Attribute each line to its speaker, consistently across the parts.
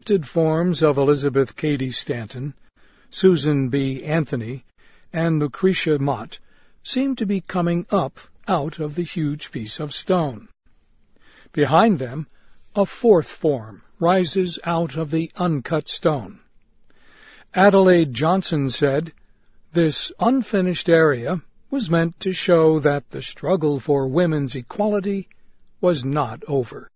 Speaker 1: sculpted forms of Elizabeth Cady Stanton, Susan B. Anthony, and Lucretia Mott seem to be coming up out of the huge piece of stone. Behind them, a fourth form rises out of the uncut stone. Adelaide Johnson said, "This unfinished area was meant to show that the struggle for women's equality was not over."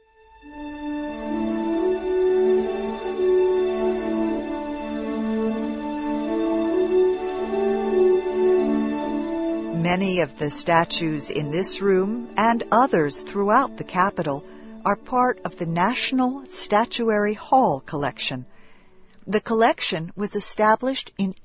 Speaker 2: Many of the statues in this room and others throughout the Capitol are part of the National Statuary Hall collection. The collection was established in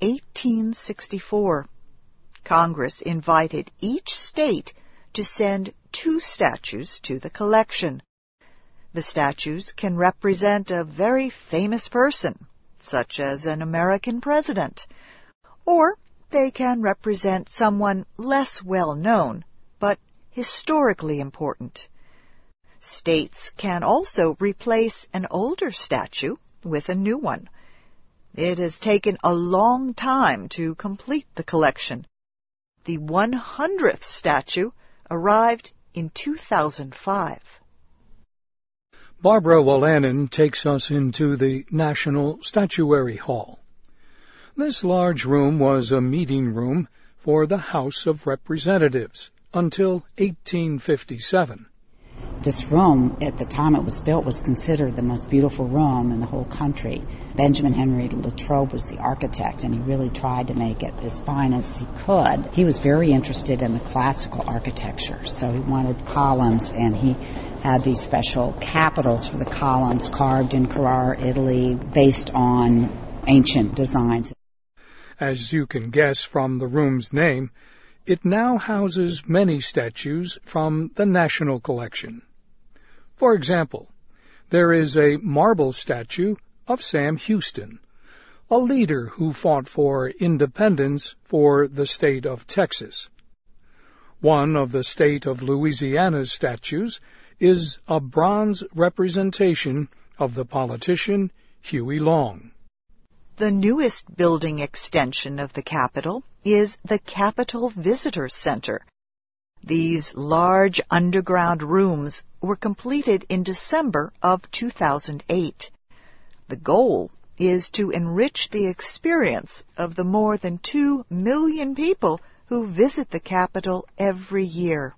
Speaker 2: 1864. Congress invited each state to send 2 statues to the collection. The statues can represent a very famous person, such as an American president, or they can represent someone less well known, but historically important. States can also replace an older statue with a new one. It has taken a long time to complete the collection. The 100th statue arrived in 2005.
Speaker 1: Barbara Wolanin takes us into the National Statuary Hall. This large room was a meeting room for the House of Representatives until 1857.
Speaker 3: This room, at the time it was built, was considered the most beautiful room in the whole country. Benjamin Henry Latrobe was the architect, and he really tried to make it as fine as he could. He was very interested in the classical architecture, so he wanted columns, and he had these special capitals for the columns carved in Carrara, Italy, based on ancient designs.
Speaker 1: As you can guess from the room's name, it now houses many statues from the National Collection. For example, there is a marble statue of Sam Houston, a leader who fought for independence for the state of Texas. One of the state of Louisiana's statues is a bronze representation of the politician Huey Long.
Speaker 2: The newest building extension of the Capitol is the Capitol Visitor Center. These large underground rooms were completed in December of 2008. The goal is to enrich the experience of the more than 2 million people who visit the Capitol every year.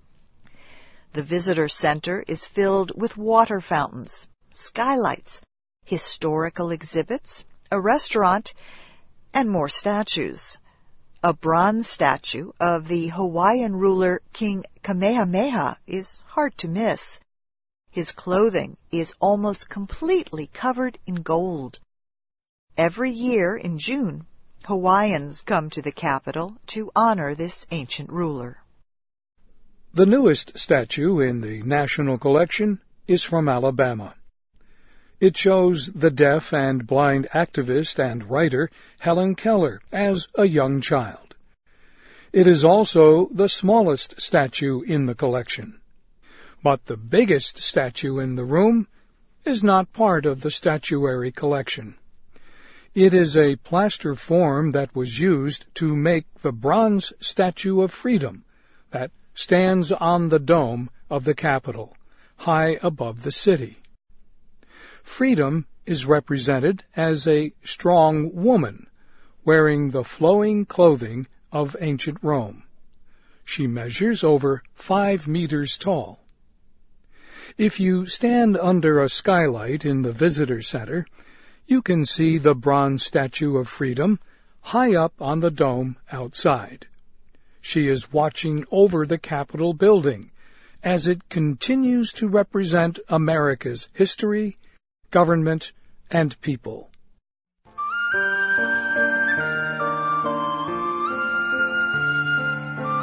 Speaker 2: The Visitor Center is filled with water fountains, skylights, historical exhibits, a restaurant, and more statues. A bronze statue of the Hawaiian ruler King Kamehameha is hard to miss. His clothing is almost completely covered in gold. Every year in June, Hawaiians come to the Capitol to honor this ancient ruler.
Speaker 1: The newest statue in the National Collection is from Alabama. It shows the deaf and blind activist and writer Helen Keller as a young child. It is also the smallest statue in the collection. But the biggest statue in the room is not part of the statuary collection. It is a plaster form that was used to make the bronze Statue of Freedom that stands on the dome of the Capitol, high above the city. Freedom is represented as a strong woman wearing the flowing clothing of ancient Rome. She measures over 5 meters tall. If you stand under a skylight in the visitor center, you can see the bronze Statue of Freedom high up on the dome outside. She is watching over the Capitol building as it continues to represent America's history, government, and people.